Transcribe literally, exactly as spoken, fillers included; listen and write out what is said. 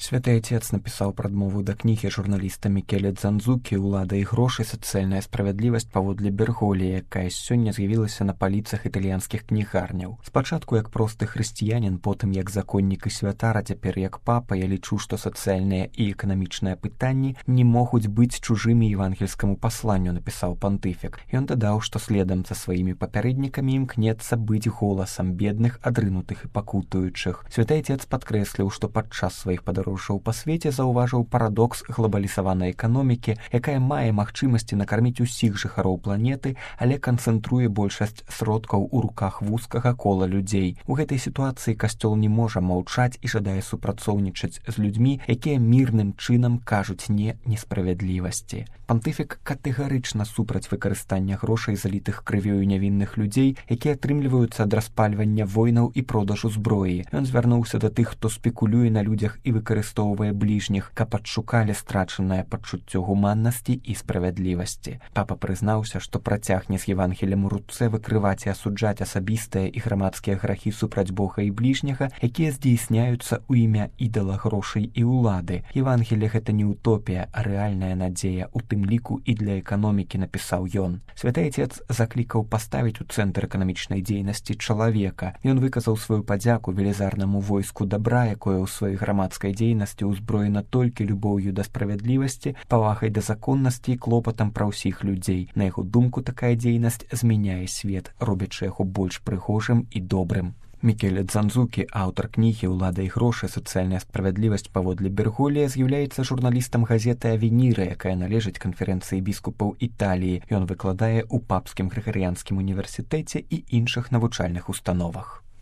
Святы Отец напісаў прадмову да кнігі журналіста Мікеле Дзандзукі «Улада і грошы. Сацыяльная справядлівасць паводле Берголі», якая сёння з'явілася на паліцах італьянскіх кнігарняў. Спачатку як просты хрысціянін, потым як законнік і святар, а цяпер як папа, я лічу, што сацыяльныя і эканамічныя пытанні не могуць быць чужымі евангельскаму пасланню, напісаў пантыфік. Ён дадаў, што следам за сваімі папярэднікамі імкнецца быць голасам бедных, адрынутых і пакутуючых. Святы Отец падкрэсліў, што падчас сваіх падарожжаў па свеце заўважыў парадокс глобалізаванай эканомікі, якая мае магчымасці накарміць усіх жыхароў планеты, але канцэнтруе большасць сродкаў у руках вузкага кола людзей. У гэтай сітуацыі касцёл не можа маўчаць і жадае супрацоўнічаць з людзьмі, якія мірным чынам кажуць не несправядлівасці. Пантыфік катэгарычна супраць выкарыстання грошай, залітых крывёю нявінных людзей, якія атрымліваюцца ад распальвання войнаў і продажу зброі. Ён звярнуўся да тых, хто спекулюе на людзях і выкарыстоўвае бліжніх, каб адшукалі страчанае пачуццё гуманнасці і справядлівасці. Папа прызнаўся, што працягне з Евангелем у руцэ выкрываць і асуджаць асабістыя і грамадскія грахі супраць Бога і бліжняга, якія здзейсняюцца ў імя ідала грошай і ўлады. Евангеле гэта не утопія, а рэальная надзея, у тым ліку і для эканомікі, напісаў ён. Святы Отец заклікаў паставіць у цэнтр эканамічнай дзейнасці чалавека. Ён выказаў сваю падзяку велізарнаму войску дабра, якое ў сваёй грамадскай дзейнасці ўзброена толькі любоўю да справядлівасці, павагай да законнасці і клопатам пра ўсіх людзей. На яго думку, такая дзейнасць змяняе свет, робячы яго больш прыгожым і добрым. Мікеле Дзандзукі, аўтар кнігі «Улада і грошы. Сацыяльная справядлівасць паводле Берголі», з'яўляецца журналістам газеты «Авеніра», якая належыць канферэнцыі біскупаў Італіі. Ён выкладае ў папскім грыгарыянскім універсітэце і іншых навучальных установах.